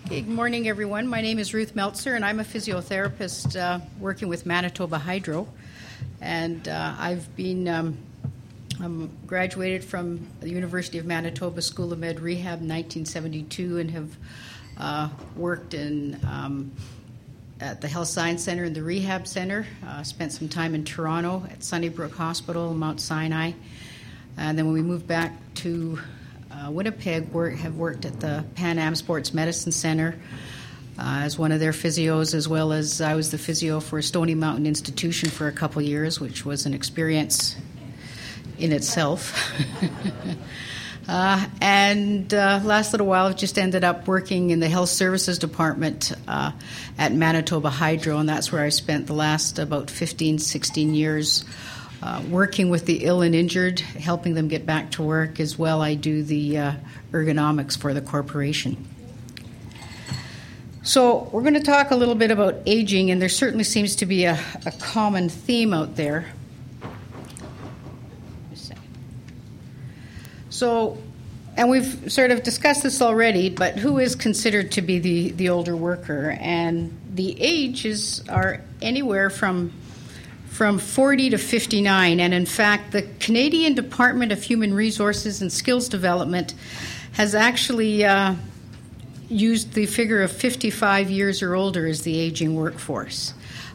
Okay, good morning, everyone. My name is Ruth Meltzer, and I'm a physiotherapist working with Manitoba Hydro. And I'm graduated from the University of Manitoba School of Med Rehab in 1972 and have worked at the Health Science Centre and the Rehab Centre. Spent some time in Toronto at Sunnybrook Hospital, Mount Sinai. And then when we moved back to Winnipeg, have worked at the Pan Am Sports Medicine Centre as one of their physios, as well as I was the physio for Stony Mountain Institution for a couple years, which was an experience in itself. And last little while, I've just ended up working in the Health Services Department at Manitoba Hydro, and that's where I spent the last about 15, 16 years working with the ill and injured, helping them get back to work. As well, I do the ergonomics for the corporation. So we're going to talk a little bit about aging, and there certainly seems to be a common theme out there. So, and we've sort of discussed this already, but who is considered to be the older worker? And the ages are anywhere from 40 to 59, and in fact, the Canadian Department of Human Resources and Skills Development has actually used the figure of 55 years or older as the aging workforce.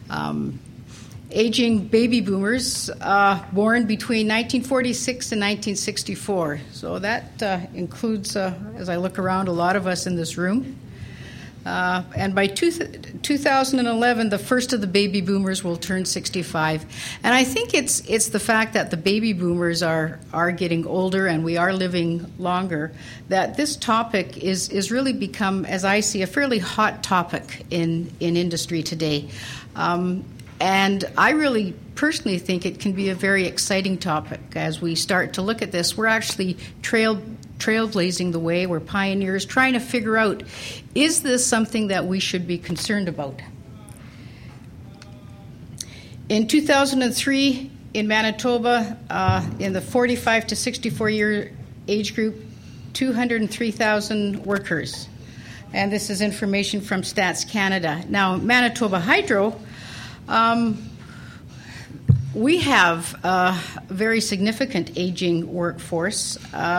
Aging baby boomers born between 1946 and 1964. So that includes, as I look around, a lot of us in this room. And by 2011, the first of the baby boomers will turn 65. And I think it's the fact that the baby boomers are getting older and we are living longer, that this topic is really become, as I see, a fairly hot topic in industry today. And I really personally think it can be a very exciting topic as we start to look at this. We're actually trailblazing the way. We're pioneers trying to figure out, is this something that we should be concerned about? In 2003, in Manitoba, in the 45 to 64 year age group, 203,000 workers. And this is information from Stats Canada. Now, Manitoba Hydro, we have a very significant aging workforce.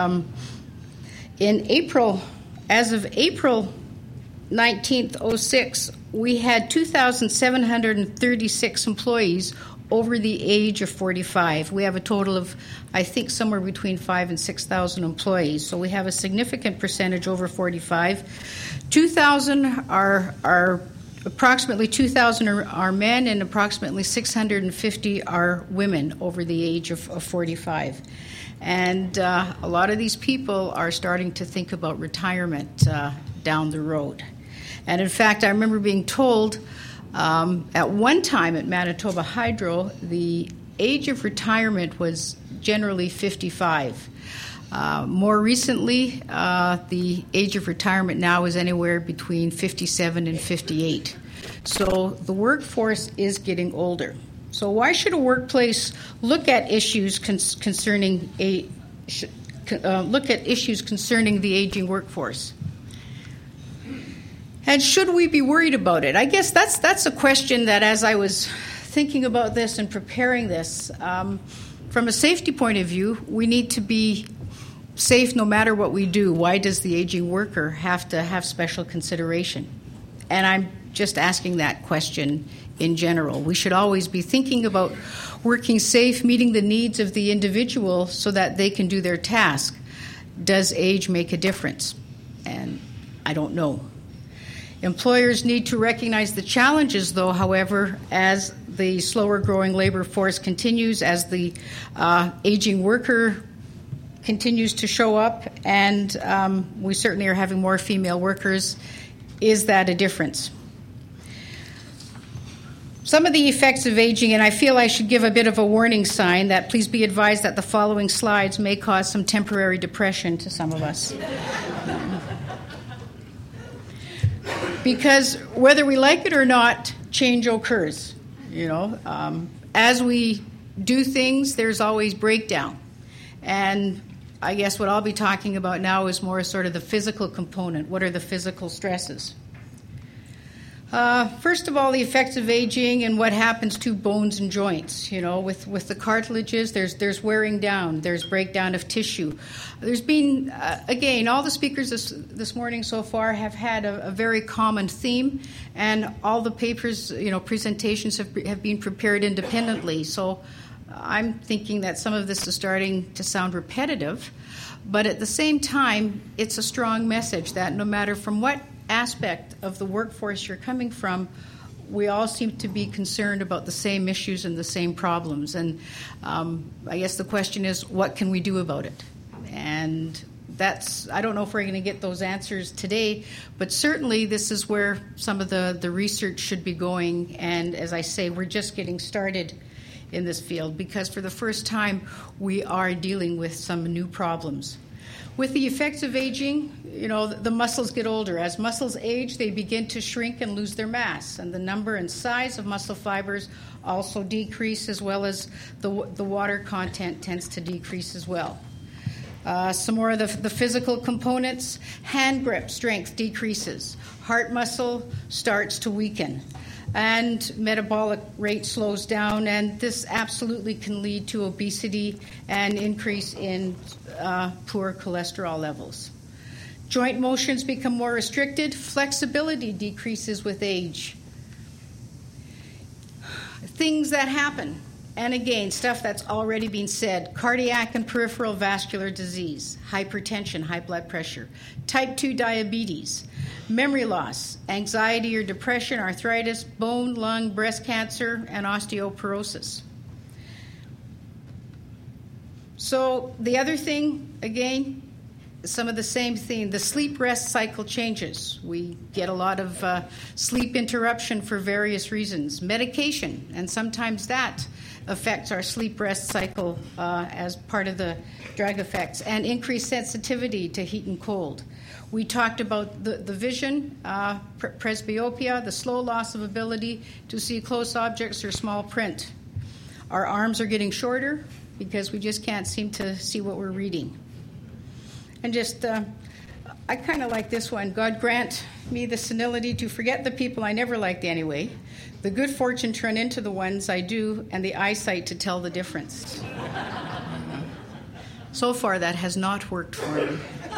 In April, as of April 19th, 06, we had 2,736 employees over the age of 45. We have a total of, I think, somewhere between 5,000 and 6,000 employees. So we have a significant percentage over 45. 2,000 are approximately 2,000 are men, and approximately 650 are women over the age of 45. And a lot of these people are starting to think about retirement down the road. And in fact, I remember being told at one time at Manitoba Hydro, the age of retirement was generally 55. More recently, the age of retirement now is anywhere between 57 and 58. So the workforce is getting older. So why should a workplace look at issues concerning the aging workforce? And should we be worried about it? I guess that's a question that, as I was thinking about this and preparing this, from a safety point of view, we need to be safe no matter what we do. Why does the aging worker have to have special consideration? And I'm just asking that question in general. We should always be thinking about working safe, meeting the needs of the individual so that they can do their task. Does age make a difference? And I don't know. Employers need to recognize the challenges, though, however, as the slower growing labor force continues, as the aging worker continues to show up, and we certainly are having more female workers. Is that a difference? Some of the effects of aging, and I feel I should give a bit of a warning sign that please be advised that the following slides may cause some temporary depression to some of us. Because whether we like it or not, change occurs. As we do things, there's always breakdown. And I guess what I'll be talking about now is more sort of the physical component. What are the physical stresses? First of all, the effects of aging and what happens to bones and joints. You know, with the cartilages, there's wearing down, there's breakdown of tissue. There's been, again, all the speakers this morning so far have had a very common theme, and all the papers, presentations have been prepared independently. So I'm thinking that some of this is starting to sound repetitive, but at the same time, it's a strong message that no matter from what aspect of the workforce you're coming from, we all seem to be concerned about the same issues and the same problems. And I guess the question is, what can we do about it? And I don't know if we're going to get those answers today, but certainly this is where some of the research should be going. And as I say, we're just getting started in this field because for the first time we are dealing with some new problems. With the effects of aging, the muscles get older. As muscles age, they begin to shrink and lose their mass, and the number and size of muscle fibers also decrease, as well as the water content tends to decrease as well. Some more of the physical components. Hand grip strength decreases. Heart muscle starts to weaken. And metabolic rate slows down, and this absolutely can lead to obesity and increase in poor cholesterol levels. Joint motions become more restricted. Flexibility decreases with age. Things that happen, and again, stuff that's already been said: cardiac and peripheral vascular disease, hypertension, high blood pressure, type 2 diabetes, memory loss, anxiety or depression, arthritis, bone, lung, breast cancer, and osteoporosis. So the other thing, again, some of the same theme, the sleep-rest cycle changes. We get a lot of sleep interruption for various reasons. Medication, and sometimes that affects our sleep-rest cycle as part of the drug effects, and increased sensitivity to heat and cold. We talked about the vision, presbyopia, the slow loss of ability to see close objects or small print. Our arms are getting shorter because we just can't seem to see what we're reading. And just, I kind of like this one. God grant me the senility to forget the people I never liked anyway, the good fortune to run into the ones I do, and the eyesight to tell the difference. So far, that has not worked for me.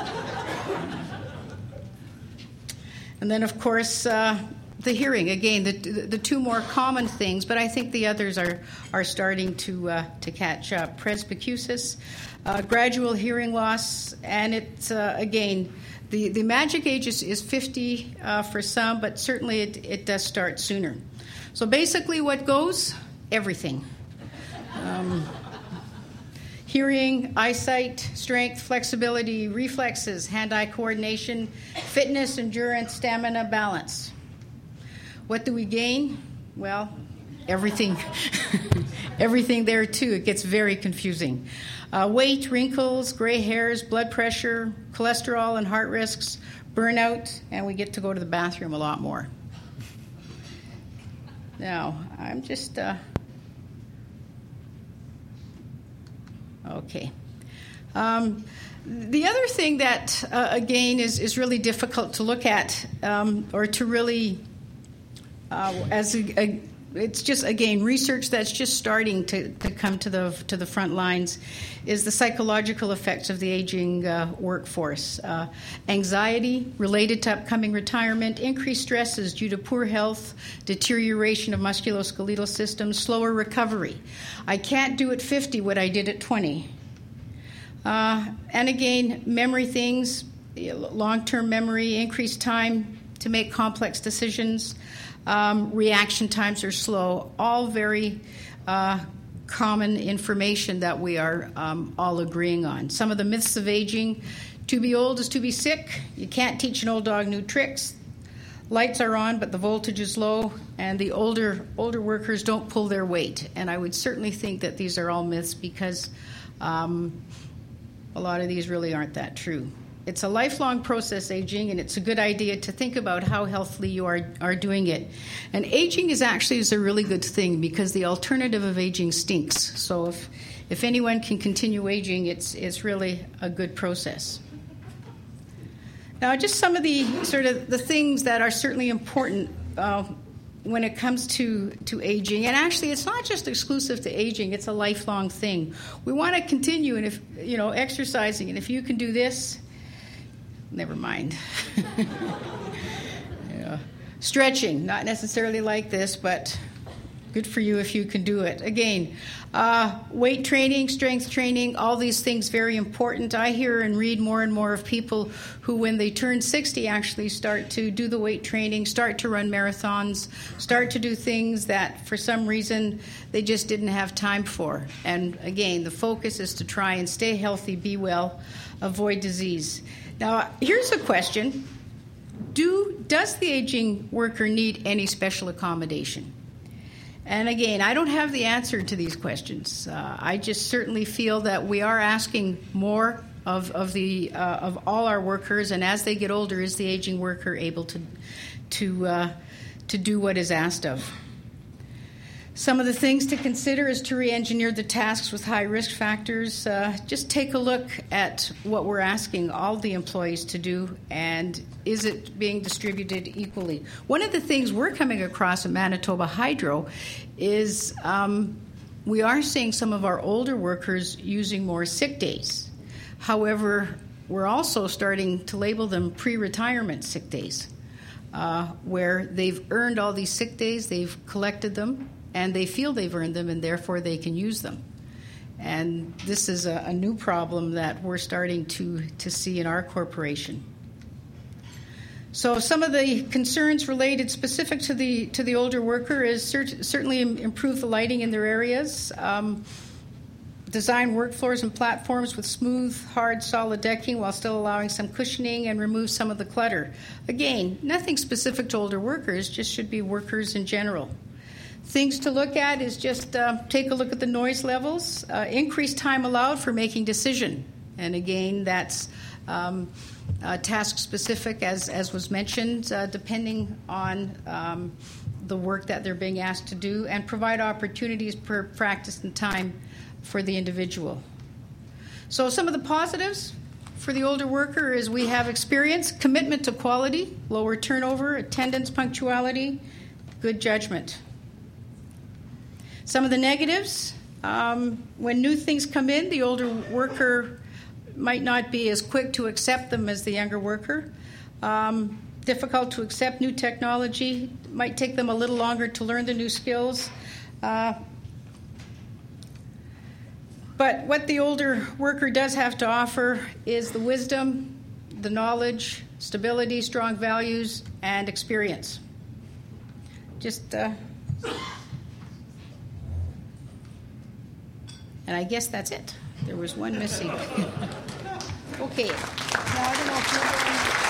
And then, of course, the hearing. Again, the two more common things, but I think the others are starting to catch up. Presbycusis, gradual hearing loss, and it's, again, the magic age is 50 for some, but certainly it does start sooner. So basically what goes? Everything. Hearing, eyesight, strength, flexibility, reflexes, hand-eye coordination, fitness, endurance, stamina, balance. What do we gain? Well, everything. Everything there, too. It gets very confusing. Weight, wrinkles, gray hairs, blood pressure, cholesterol and heart risks, burnout, and we get to go to the bathroom a lot more. Now, I'm just... Okay. The other thing that, again, is really difficult to look at or to really, it's just, again, research that's just starting to come to the front lines, is the psychological effects of the aging workforce. Anxiety related to upcoming retirement, increased stresses due to poor health, deterioration of musculoskeletal systems, slower recovery. I can't do at 50 what I did at 20. And again, memory things, long-term memory, increased time to make complex decisions, reaction times are slow, all very common information that we are all agreeing on. Some of the myths of aging: to be old is to be sick, you can't teach an old dog new tricks, lights are on but the voltage is low, and the older workers don't pull their weight. And I would certainly think that these are all myths because a lot of these really aren't that true. It's a lifelong process, aging, and it's a good idea to think about how healthily you are doing it. And aging is a really good thing because the alternative of aging stinks. So if anyone can continue aging, it's really a good process. Now, just some of the sort of the things that are certainly important when it comes to aging, and actually it's not just exclusive to aging, it's a lifelong thing. We want to continue, and if exercising, and if you can do this, never mind. Yeah. Stretching, not necessarily like this, but good for you if you can do it. Again, weight training, strength training, all these things very important. I hear and read more and more of people who, when they turn 60, actually start to do the weight training, start to run marathons, start to do things that for some reason they just didn't have time for. And again, the focus is to try and stay healthy, be well, avoid disease. Now, here's a question. Does the aging worker need any special accommodation? And again, I don't have the answer to these questions. I just certainly feel that we are asking more of all our workers, and as they get older, is the aging worker able to do what is asked of? Some of the things to consider is to re-engineer the tasks with high risk factors. Just take a look at what we're asking all the employees to do, and is it being distributed equally? One of the things we're coming across at Manitoba Hydro is we are seeing some of our older workers using more sick days. However, we're also starting to label them pre-retirement sick days, where they've earned all these sick days, they've collected them, and they feel they've earned them, and therefore they can use them. And this is a new problem that we're starting to see in our corporation. So some of the concerns related specific to the older worker is certainly improve the lighting in their areas, design work floors and platforms with smooth, hard, solid decking while still allowing some cushioning, and remove some of the clutter. Again, nothing specific to older workers, just should be workers in general. Things to look at is just take a look at the noise levels, increase time allowed for making decision. And again, that's task specific, as was mentioned, depending on the work that they're being asked to do, and provide opportunities per practice and time for the individual. So some of the positives for the older worker is we have experience, commitment to quality, lower turnover, attendance, punctuality, good judgment. Some of the negatives, when new things come in, the older worker might not be as quick to accept them as the younger worker. Difficult to accept new technology, might take them a little longer to learn the new skills. But what the older worker does have to offer is the wisdom, the knowledge, stability, strong values, and experience. And I guess that's it. There was one missing. Okay. Now, I don't know if you're